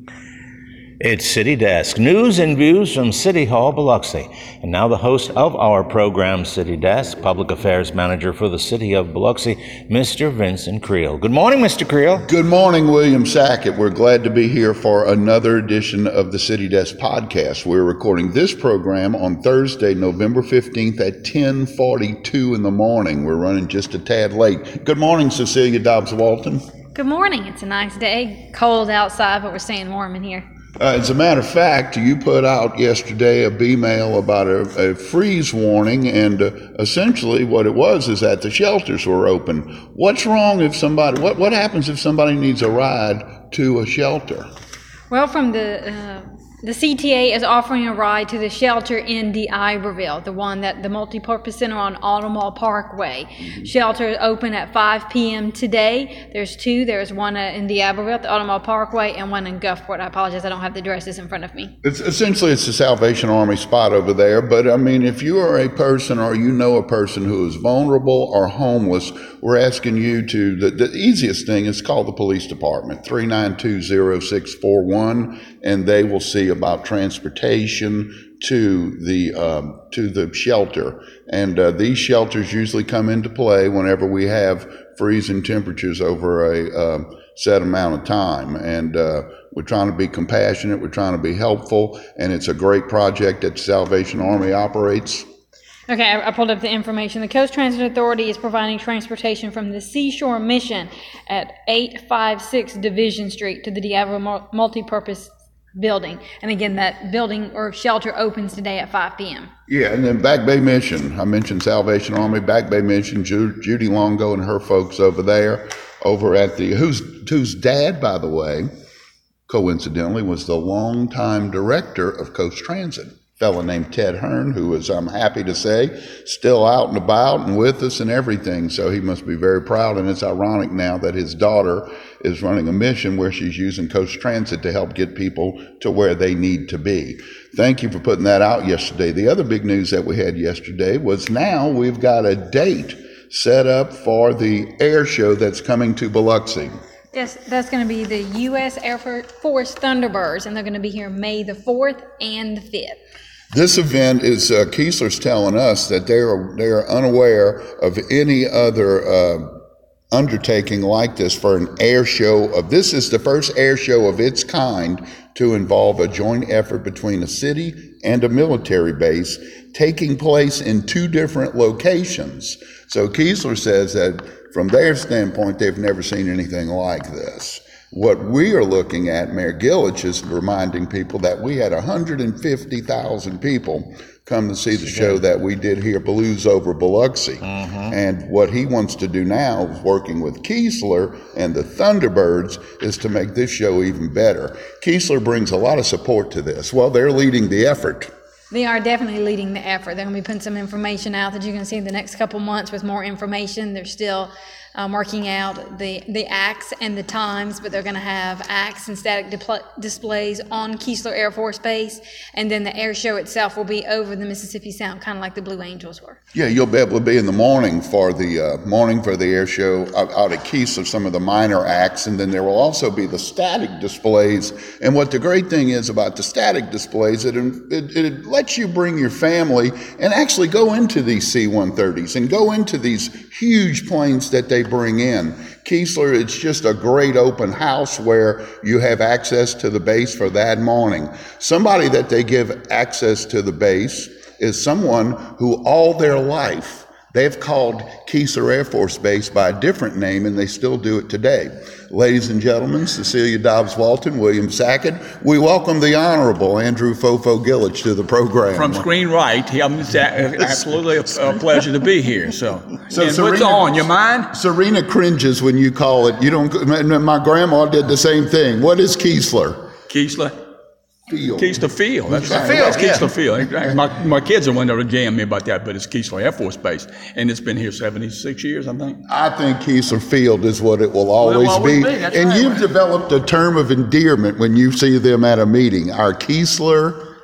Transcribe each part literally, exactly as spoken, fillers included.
It's City Desk, news and views from City Hall, Biloxi. And now the host of our program, City Desk, Public Affairs Manager for the City of Biloxi, Mister Vincent Creel. Good morning, Mister Creel. Good morning, William Sackett. We're glad to be here for another edition of the City Desk podcast. We're recording this program on Thursday, November fifteenth at ten forty-two in the morning. We're running just a tad late. Good morning, Cecilia Dobbs-Walton. Good morning. It's a nice day. Cold outside, but we're staying warm in here. Uh, as a matter of fact, you put out yesterday a B-mail about a, a freeze warning, and uh, essentially what it was is that the shelters were open. What's wrong if somebody, what, what happens if somebody needs a ride to a shelter? Well, from the uh, the C T A is offering a ride to the shelter in D'Iberville, the one that the multi-purpose center on Automall Parkway. Mm-hmm. Shelter is open at five p.m. today. There's two. There's one uh, in D'Iberville at the Automall Parkway and one in Gulfport. I apologize, I don't have the addresses in front of me. It's essentially it's the Salvation Army spot over there. But I mean, if you are a person or you know a person who is vulnerable or homeless, we're asking you to. The, the easiest thing is call the police department, three nine two zero six four one, and they will see about transportation to the um, to the shelter. And uh, these shelters usually come into play whenever we have freezing temperatures over a uh, set amount of time. And uh, we're trying to be compassionate, we're trying to be helpful, and it's a great project that the Salvation Army operates. Okay, I, I pulled up the information. The Coast Transit Authority is providing transportation from the Seashore Mission at eight fifty-six Division Street to the D'Iberville Multipurpose Building. And again, that building or shelter opens today at five p.m. Yeah, and then Back Bay Mission. I mentioned Salvation Army, Back Bay Mission, Ju- Judy Longo and her folks over there, over at the, whose, whose dad, by the way, coincidentally, was the longtime director of Coast Transit. Fellow named Ted Hearn, who is, I'm happy to say, still out and about and with us and everything. So he must be very proud. And it's ironic now that his daughter is running a mission where she's using Coast Transit to help get people to where they need to be. Thank you for putting that out yesterday. The other big news that we had yesterday was now we've got a date set up for the air show that's coming to Biloxi. Yes, that's going to be the U S Air Force Thunderbirds, and they're going to be here May the fourth and the fifth. This event is, uh, Keesler's telling us that they are, they are unaware of any other uh, undertaking like this for an air show. Of This is the first air show of its kind to involve a joint effort between a city and a military base taking place in two different locations. So Keesler says that from their standpoint, they've never seen anything like this. What we are looking at, Mayor Gillich is reminding people that we had one hundred fifty thousand people come to see the show that we did here, Blues Over Biloxi. Mm-hmm. And what he wants to do now, working with Keesler and the Thunderbirds, is to make this show even better. Keesler brings a lot of support to this. Well, they're leading the effort. They are definitely leading the effort. They're going to be putting some information out that you can see in the next couple months with more information. They're still um, working out the, the acts and the times, but they're going to have acts and static dipl- displays on Keesler Air Force Base, and then the air show itself will be over the Mississippi Sound, kind of like the Blue Angels were. Yeah, you'll be able to be in the morning for the uh, morning for the air show out, out at Keesler, some of the minor acts, and then there will also be the static displays. And what the great thing is about the static displays, it, it, it lets you bring your family and actually go into these C one thirties and go into these huge planes that they bring in. Keesler, it's just a great open house where you have access to the base for that morning. Somebody that they give access to the base is someone who all their life they've called Keesler Air Force Base by a different name, and they still do it today. Ladies and gentlemen, Cecilia Dobbs-Walton, William Sackett, we welcome the Honorable Andrew Fofo Gillich to the program. From screen right, it's absolutely a, a pleasure to be here. So, so and Serena, what's on your mind? Serena cringes when you call it. You don't. My grandma did the same thing. What is Keesler? Keesler? Field. Keesler Field. That's right. Field, That's Keesler yeah. Field. My, my kids are one that would jam me about that, but it's Keesler Air Force Base, and it's been here seventy-six years, I think. I think Keesler Field is what it will always, well, it will always be. be. That's and right. you've developed a term of endearment when you see them at a meeting. Our Keesler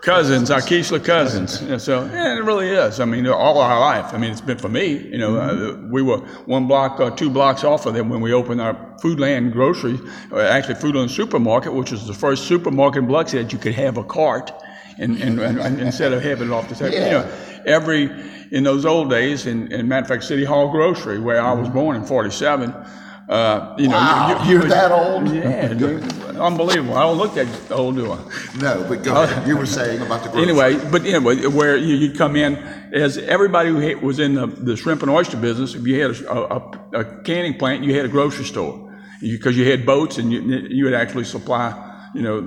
Cousins, our Keesler cousins. Yeah, so, yeah, it really is. I mean, all our life. I mean, it's been for me. You know, uh, we were one block or two blocks off of them when we opened our Foodland grocery, or actually Foodland supermarket, which was the first supermarket in Biloxi that you could have a cart and, and, and, and instead of having it off the table. Yeah. You know, every, in those old days, in, in matter of fact, City Hall Grocery, where I was born in forty-seven, Uh, you know, wow, you, you, you're that old? Yeah, dude, unbelievable. I don't look that old, do I? No, but go ahead. You were saying about the grocery. Anyway, but anyway, where you, you come in, as everybody who had, was in the, the shrimp and oyster business, if you had a, a, a canning plant, you had a grocery store because you, you had boats and you, you would actually supply, you know,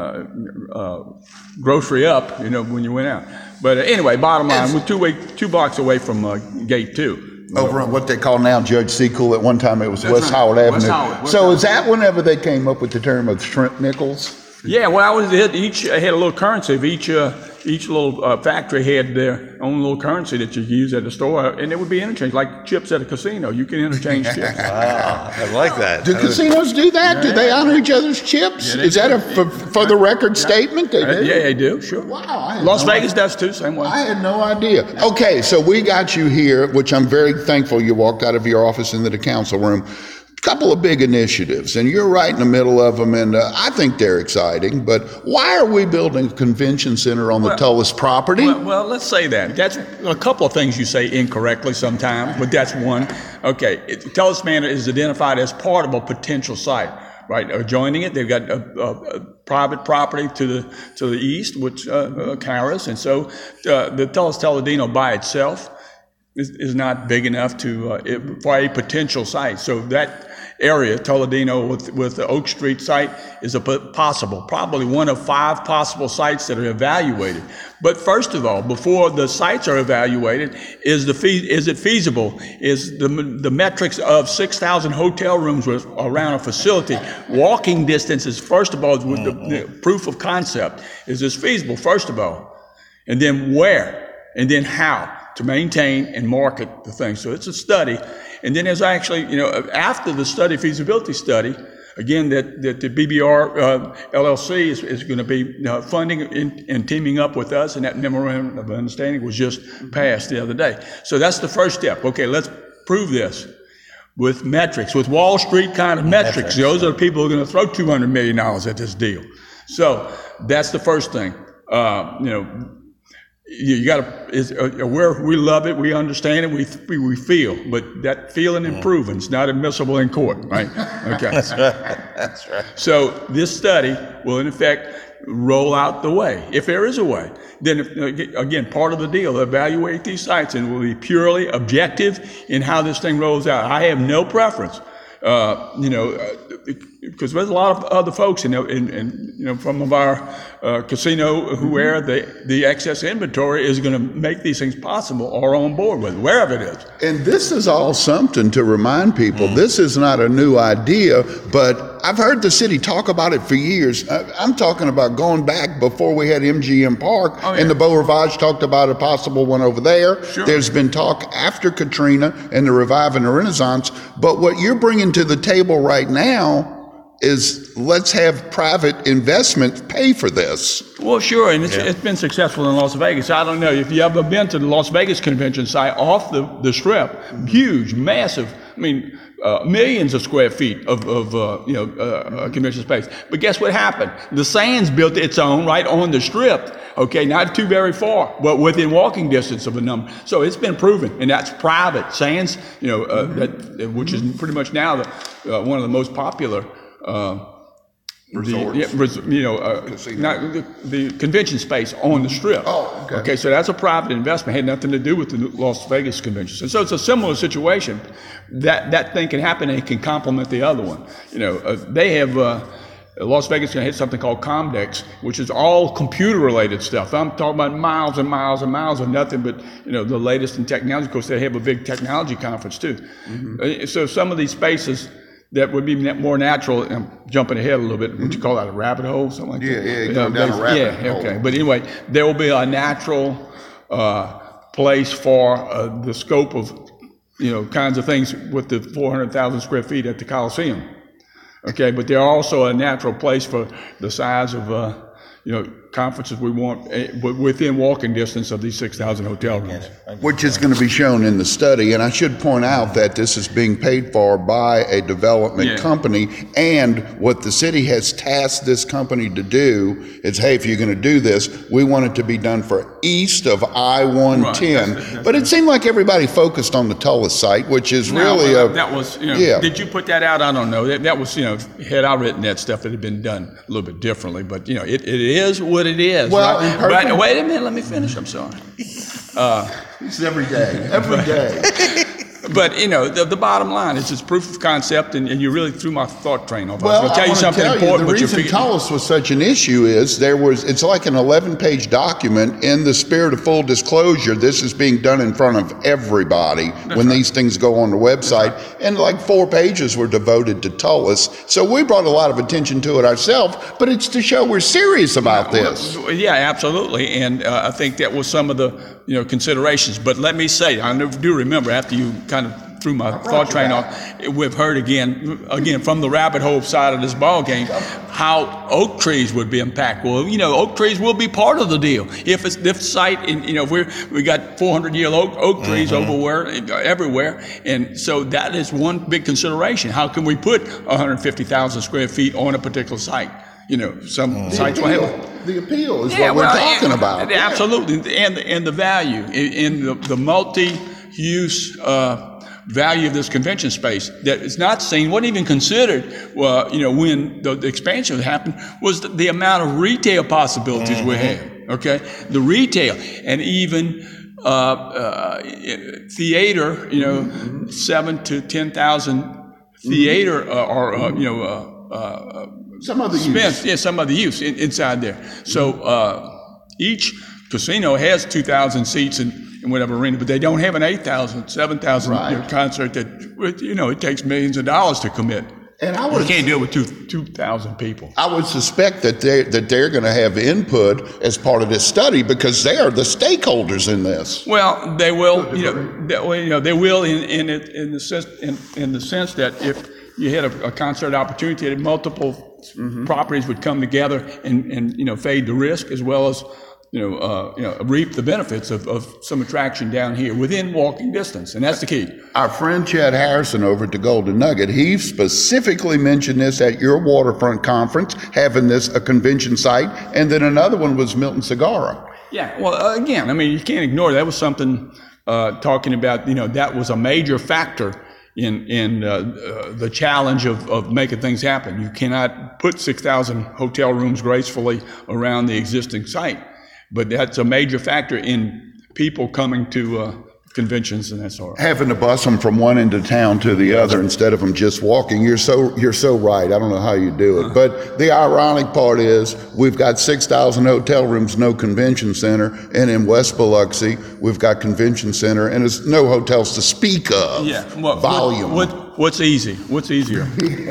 uh, uh, grocery up, you know, when you went out. But uh, anyway, bottom line, we're two way, two blocks away from uh, Gate Two. Over on what they call now Judge Secool. At one time it was West right. Howard West Avenue. Howard, West so Howard. is that whenever they came up with the term of shrimp nickels? Yeah, well, I was each had a little currency. Of each uh, each little uh, factory had their own little currency that you could use at the store, and it would be interchanged like chips at a casino. You can interchange chips. Wow, I like that. Do casinos do that? Do they honor each other's chips? Yeah, they is that do. a for, for the record statement? They Uh, do? yeah, they do. Sure. Wow. I had Las no Vegas does too. Same way. I had no idea. Okay, so we got you here, which I'm very thankful you walked out of your office into the council room. Couple of big initiatives, and you're right in the middle of them, and uh, I think they're exciting. But why are we building a convention center on the Well, Tullis property? Well, well, let's say that. That's a couple of things you say incorrectly sometimes, but that's one. Okay, it, Tullis Manor is identified as part of a potential site, right? Adjoining it, they've got a, a, a private property to the to the east, which uh, uh, Caras, and so uh, the Tullis Toledino by itself is, is not big enough to uh, it, for a potential site. So that area, Toledino with, with the Oak Street site, is a possible, probably one of five possible sites that are evaluated. But first of all, before the sites are evaluated, is the fee, is it feasible? Is the the metrics of six thousand hotel rooms with, around a facility, walking distance is first of all with the, the proof of concept. Is this feasible? First of all, and then where, and then how to maintain and market the thing. So it's a study. And then there's actually, you know, after the study, feasibility study, again, that, that the B B R uh, L L C is, is going to be uh, funding and, and teaming up with us, and that memorandum of understanding was just passed the other day. So that's the first step. Okay, let's prove this with metrics, with Wall Street kind of metrics. metrics. Those are the people who are going to throw two hundred million dollars at this deal. So that's the first thing. Uh, you know, You, you got to. Uh, where we love it, we understand it, we we, we feel, but that feeling and proving is not admissible in court, right? Okay. That's right. That's right. So this study will, in effect, roll out the way, if there is a way. Then, if, again, part of the deal, evaluate these sites, and will be purely objective in how this thing rolls out. I have no preference. Uh, you know, because there's a lot of other folks, you know, in, in you know, from of our uh, casino who where the the excess inventory is going to make these things possible or on board with, wherever it is. And this is all something to remind people. Mm. This is not a new idea, but I've heard the city talk about it for years. I'm talking about going back before we had M G M Park, oh, yeah. and the Beau Rivage talked about a possible one over there. Sure. There's been talk after Katrina and the Revive and the Renaissance. But what you're bringing to the table right now is let's have private investment pay for this. Well, sure, and it's, yeah. it's been successful in Las Vegas. I don't know if you ever been to the Las Vegas convention site off the, the strip. Huge, massive, I mean, uh, millions of square feet of, of uh, you know, uh, convention space. But guess what happened? The Sands built its own right on the strip. Okay, not too very far, but within walking distance of a number. So it's been proven, and that's private. Sands, you know, uh, that, which is pretty much now the, uh, one of the most popular Uh, Resorts. The, yeah, res, you know, uh, not the, the convention space on the strip. Oh, okay. Okay, so that's a private investment. Had nothing to do with the Las Vegas convention. And so it's a similar situation. That that thing can happen and it can complement the other one. You know, uh, they have uh, Las Vegas is going to hit something called Comdex, which is all computer-related stuff. I'm talking about miles and miles and miles of nothing but, you know, the latest in technology. Of course, they have a big technology conference too. Mm-hmm. Uh, so some of these spaces that would be more natural. I'm jumping ahead a little bit. Would you call that a rabbit hole, something like yeah, that? Yeah, yeah, going down a rabbit yeah, hole. Okay. But anyway, there will be a natural uh, place for uh, the scope of, you know, kinds of things with the four hundred thousand square feet at the Coliseum. Okay, but there are also a natural place for the size of, uh, you know, conferences we want uh, within walking distance of these six thousand hotel rooms. Which is going to be shown in the study. And I should point out that this is being paid for by a development Yeah. company. And what the city has tasked this company to do is, hey, if you're going to do this, we want it to be done for east of I one ten. Right. That's- that's- But it seemed like everybody focused on the Tullis site, which is Now, really uh, a... that was, you know, yeah. did you put that out? I don't know. That, that was, you know, had I written that stuff, it had been done a little bit differently. But, you know, it, it is what it is. Well, right? in perfect- But wait a minute, let me finish. I'm sorry. It's every day, every day. But, you know, the, the bottom line is it's proof of concept, and, and you really threw my thought train off. Well, I was going to tell I you want something to tell important, you, the but you reason figured. Tullis was such an issue is there was, it's like an eleven-page document. In the spirit of full disclosure, this is being done in front of everybody when these things go on the website, and like four pages were devoted to Tullis. So we brought a lot of attention to it ourselves, but it's to show we're serious about this. Well, yeah, absolutely, and uh, I think that was some of the you know considerations. But let me say, I do remember after you kind of threw my thought train off, we've heard again, again from the rabbit hole side of this ball game, how oak trees would be impacted. Well, you know, oak trees will be part of the deal. If it's if site, in, you know, if we we got four hundred year oak oak trees Mm-hmm. everywhere, everywhere, and so that is one big consideration. How can we put one hundred fifty thousand square feet on a particular site? You know, some The sites will have. appeal, the appeal is Yeah, what we're well, talking and- about. Absolutely, and the, and the value in, in the, the multi-use uh, value of this convention space that is not seen, wasn't even considered. Uh, you know, when the, the expansion happened, was the, the amount of retail possibilities we have. Okay, the retail and even uh, uh, theater. You know, seven to ten thousand theater uh, or uh, you know. Uh, uh, Some other use. Spent, yeah, some other use in, inside there. So uh, each casino has two thousand seats in, in whatever arena, but they don't have an eight thousand, seven thousand Right. you know, concert that, you know, it takes millions of dollars to commit. And I You would, can't do it with two two thousand people. I would suspect that they that they're going to have input as part of this study because they are the stakeholders in this. Well, they will, you know, they, well, you know, they will in in it in the sense in, in the sense that if you had a, a concert opportunity, that multiple properties would come together and, and you know fade the risk as well as you know uh, you know reap the benefits of, of some attraction down here within walking distance, and that's the key. Our friend Chad Harrison over at the Golden Nugget, he specifically mentioned this at your waterfront conference, having this a convention site, and then another one was Milton Segura. Yeah. Well, uh, again, I mean, you can't ignore that was something uh, talking about. You know, that was a major factor in in uh, uh, the challenge of, of making things happen. You cannot put six thousand hotel rooms gracefully around the existing site, but that's a major factor in people coming to uh, conventions and that sort of. Having to bus them from one end of town to the other instead of them just walking. You're so you're so right. I don't know how you do it, but the ironic part is we've got six thousand hotel rooms, no convention center, and in West Biloxi we've got convention center and there's no hotels to speak of. Yeah. Well, volume. What, what, what's easy? What's easier?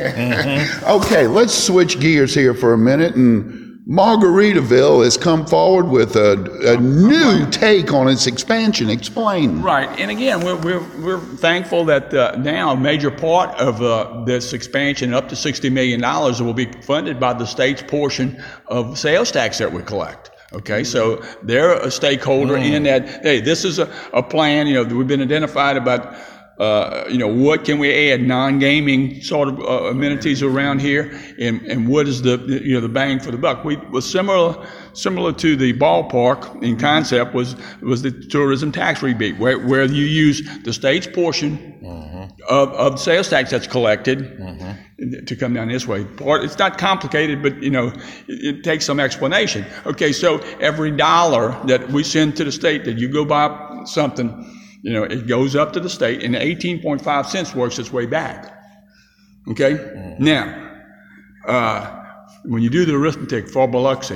Okay, let's switch gears here for a minute. And Margaritaville has come forward with a, a new take on its expansion. Explain. Right, and again, we're we're, we're thankful that uh, now a major part of uh, this expansion, up to sixty million dollars, will be funded by the state's portion of sales tax that we collect. Okay, so they're a stakeholder mm. in that. Hey, this is a, a plan. You know, we've been identified about. Uh, you know, what can we add non-gaming sort of uh, amenities around here, and, and what is the you know the bang for the buck? We was similar similar to the ballpark in concept was was the tourism tax rebate, where where you use the state's portion mm-hmm. of of sales tax that's collected mm-hmm. to come down this way. Part it's not complicated, but you know it, it takes some explanation. Okay, so every dollar that we send to the state that you go buy something. You know, it goes up to the state, and eighteen point five cents works its way back. Okay? Mm. Now, uh, when you do the arithmetic for Biloxi,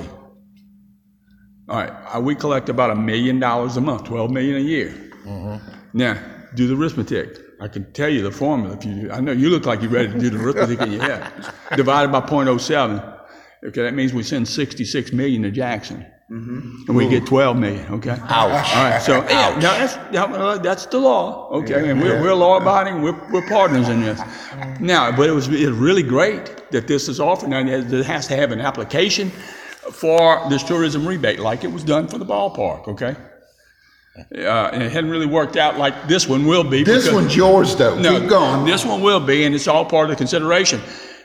all right, we collect about a million dollars a month, twelve million a year. Mm-hmm. Now, do the arithmetic. I can tell you the formula if you. I know you look like you're ready to do the arithmetic in your head. Divided by zero point zero seven. Okay, that means we send sixty-six million to Jackson. Mm-hmm. And we Ooh. Get twelve million, okay? Ouch. All right, so yeah, no, that's, that, that's the law, okay? And we're, we're law-abiding, we're, we're partners in this. Now, but it was, it was really great that this is offered. Now, it has to have an application for this tourism rebate, like it was done for the ballpark, okay? Uh, and it hadn't really worked out like this one will be. This because, one's yours, though. no, Keep going. This one will be, and it's all part of the consideration.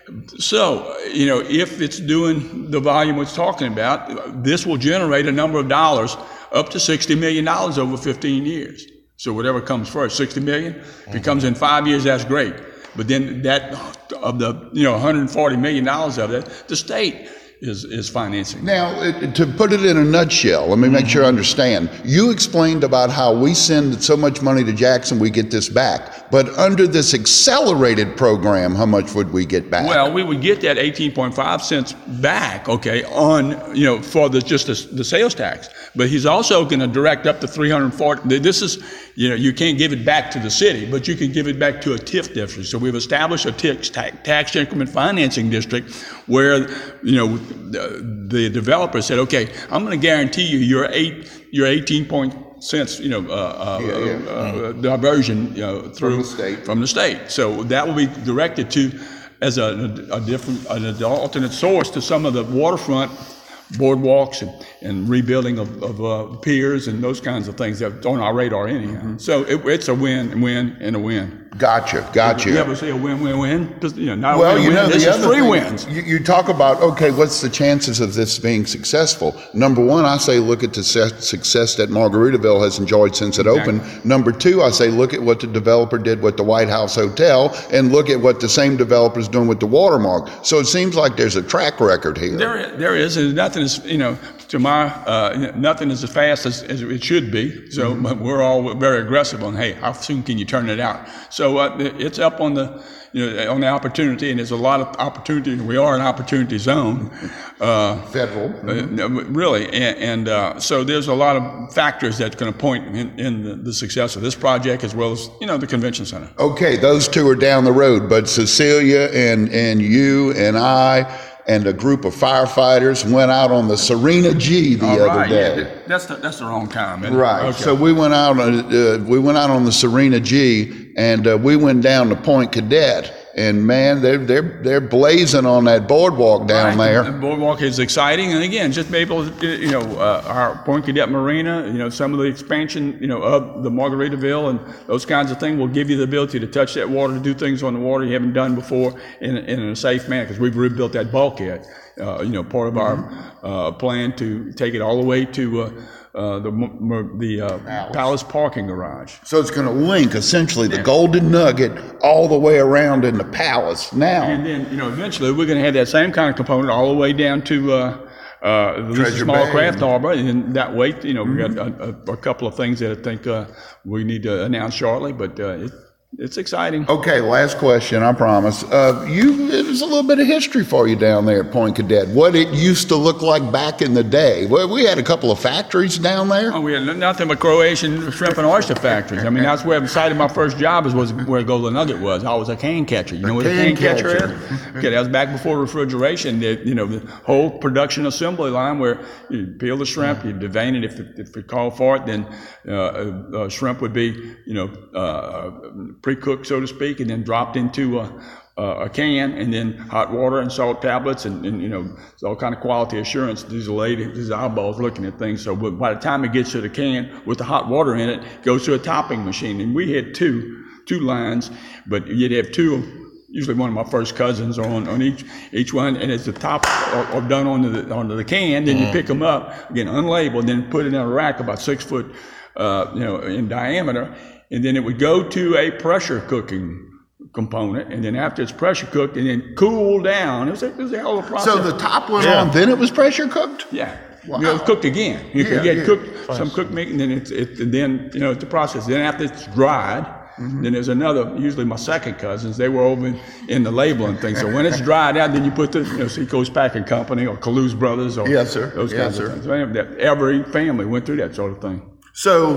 So, you know, if it's doing the volume it's talking about, this will generate a number of dollars, up to sixty million dollars over fifteen years. So whatever comes first, sixty million dollars. If it comes in five years, that's great. But then that, of the, you know, one hundred forty million dollars of that, the state is, is financing. Now, it, to put it in a nutshell, let me make sure I understand. You explained about how we send so much money to Jackson, we get this back. But under this accelerated program, how much would we get back? Well, we would get that eighteen point five cents back, okay, on, you know, for the, just the, the sales tax. But he's also going to direct up to three hundred forty. This is, you know, you can't give it back to the city, but you can give it back to a T I F district. So we've established a T I F, tax increment financing district, where, you know, the, the developer said, okay, I'm going to guarantee you your eight, your eighteen point cents, you know, uh, uh, yeah, yeah. Uh, uh, diversion, you know, through from the state. From the state. So that will be directed to as a, a different, an alternate source to some of the waterfront boardwalks and, and rebuilding of, of uh, piers and those kinds of things that are on our radar anyhow. Mm-hmm. So it, it's a win, win, and a win. Gotcha, gotcha. You ever say a win, win, win? Just, you know, not Well, a win, you know, win. This the is other three thing, wins. You, you talk about, okay, what's the chances of this being successful? Number one, I say look at the se- success that Margaritaville has enjoyed since it Exactly. opened. Number two, I say look at what the developer did with the White House Hotel, and look at what the same developer's doing with the Watermark. So it seems like there's a track record here. There, there is, and nothing is, you know, to my, uh, nothing is as fast as, as it should be. So mm-hmm. we're all very aggressive on, hey, how soon can you turn it out? So uh, it's up on the, you know, on the opportunity, and there's a lot of opportunity. We are an opportunity zone. Uh, Federal. Mm-hmm. uh, really, and, and uh, so there's a lot of factors that's going to point in, in the, the success of this project, as well as, you know, the convention center. Okay, those two are down the road, but Cecilia and, and you and I and a group of firefighters went out on the Serena G the All other right, day. yeah, that's the, that's the wrong time. Isn't it? Right. Okay. So we went out. Uh, we went out on the Serena G, and uh, we went down to Point Cadet. And man, they're they're they're blazing on that boardwalk down Right. there. The boardwalk is exciting, and again, just be able to, you know, uh, our Point Cadet Marina, you know, some of the expansion, you know, of the Margaritaville and those kinds of things will give you the ability to touch that water, to do things on the water you haven't done before in, in a safe manner, because we've rebuilt that bulkhead. Uh, you know, part of Mm-hmm. our uh, plan to take it all the way to uh, uh, the the uh, Palace. Palace parking garage. So it's going to link essentially the Golden Nugget all the way around in the Palace. Now, And then, you know, eventually we're going to have that same kind of component all the way down to uh, uh, the Treasure small Bay. craft harbor. And that way, you know, we've got a, a, a couple of things that I think uh, we need to announce shortly, but uh, it, it's exciting. okay, last question, I promise. Uh, you, there's a little bit of history for you down there at Point Cadet. What it used to look like back in the day. Well, we had a couple of factories down there. Oh, we had nothing but Croatian shrimp and oyster factories. I mean, that's where the site of my first job is, was where Golden Nugget was. I was a can catcher. You know what a can can catcher catcher. is? Okay, that was back before refrigeration. The, you know, the whole production assembly line where you peel the shrimp, you devein it if it, if it called for it, then uh, uh, shrimp would be, you know, uh, pre-cooked, so to speak, and then dropped into a, a can, and then hot water and salt tablets, and, and you know, it's all kind of quality assurance. These are ladies, these eyeballs looking at things. So by the time it gets to the can with the hot water in it, it goes to a topping machine. And we had two two lines, but you'd have two. Usually one of my first cousins on, on each each one, and as the top are, are done onto the onto the can, then you pick them up again unlabeled, then put it in a rack about six foot, uh, you know, in diameter, and then it would go to a pressure cooking component, and then after it's pressure cooked, and then cool down. It was a, it was a hell of a process. So the top went Yeah. on, then it was pressure cooked? yeah. Wow. You know, it's cooked again. You Yeah, can get yeah. cooked, some cooked meat, and then it's, it, and then, you know, it's the process. Then after it's dried, Mm-hmm. then there's another, usually my second cousins, they were over in, in the labeling thing. So when it's dried out, then you put the, you know, Seacoast Packing Company or Calouse Brothers or Yes, sir. those Yes, kinds sir. of things. So that- every family went through that sort of thing. So,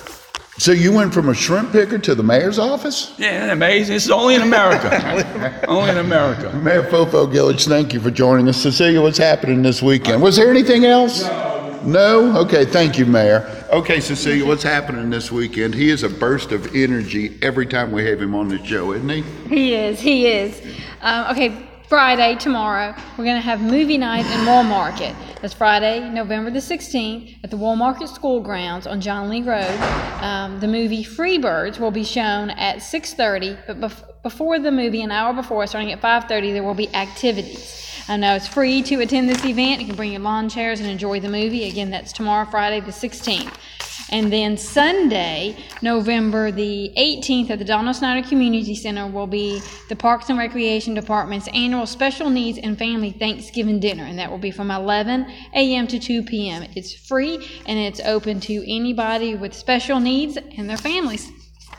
so you went from a shrimp picker to the mayor's office? Yeah, isn't that amazing? This is only in America. Only in America. Mayor Fofo Gillich, thank you for joining us. Cecilia, what's happening this weekend? Was there anything else? No? Okay, thank you, Mayor. Okay, Cecilia, what's happening this weekend? He is a burst of energy every time we have him on the show, isn't he? He is, he is. Um, okay, Friday, tomorrow, we're going to have movie night in Wool Market. That's Friday, November the sixteenth, at the Wool Market School Grounds on John Lee Road. Um, the movie Freebirds will be shown at six thirty, but bef- before the movie, an hour before, starting at five thirty, there will be activities. I know it's free to attend this event. You can bring your lawn chairs and enjoy the movie. Again, that's tomorrow, Friday the sixteenth. And then Sunday, November the eighteenth, at the Donald Snyder Community Center will be the Parks and Recreation Department's annual Special Needs and Family Thanksgiving Dinner, and that will be from eleven a.m. to two p.m. It's free, and it's open to anybody with special needs and their families.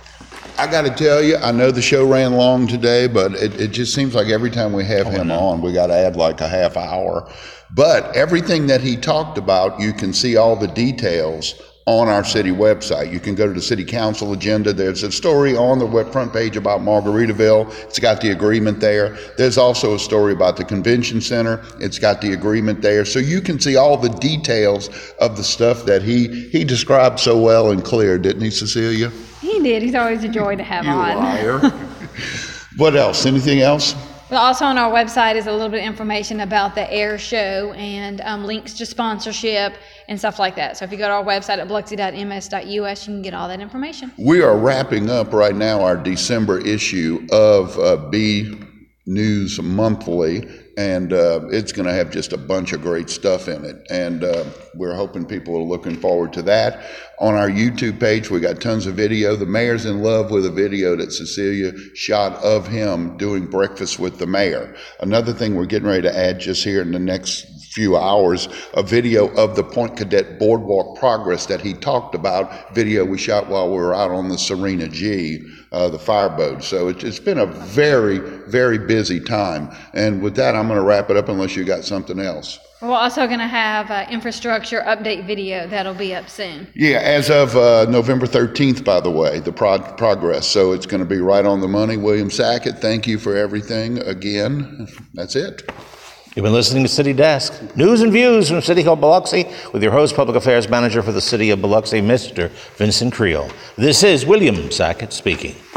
I got to tell you, I know the show ran long today, but it, it just seems like every time we have him on, we got to add like a half hour. But everything that he talked about, you can see all the details on our city website. You can go to the city council agenda. There's a story on the web front page about Margaritaville. It's got the agreement there. There's also a story about the convention center. It's got the agreement there. So you can see all the details of the stuff that he, he described so well and clear, didn't he, Cecilia? He did. He's always a joy to have You on. liar. What else? Anything else? Well, also on our website is a little bit of information about the air show and um, links to sponsorship and stuff like that. So if you go to our website at biloxi dot m s dot u s, you can get all that information. We are wrapping up right now our December issue of uh, B News Monthly, and uh, it's going to have just a bunch of great stuff in it. And uh, we're hoping people are looking forward to that. On our YouTube page, we got tons of video. The mayor's in love with a video that Cecilia shot of him doing breakfast with the mayor. Another thing we're getting ready to add just here in the next few hours, a video of the Point Cadet Boardwalk progress that he talked about, video we shot while we were out on the Serena G, uh, the fireboat. So it, it's been a very, very busy time. And with that, I'm going to wrap it up unless you got something else. We're also going to have an infrastructure update video that'll be up soon. Yeah, as of uh, November thirteenth, by the way, the prog- progress. So it's going to be right on the money. William Sackett, thank you for everything again. That's it. You've been listening to City Desk, news and views from City Hall Biloxi, with your host, Public Affairs Manager for the City of Biloxi, Mister Vincent Creel. This is William Sackett speaking.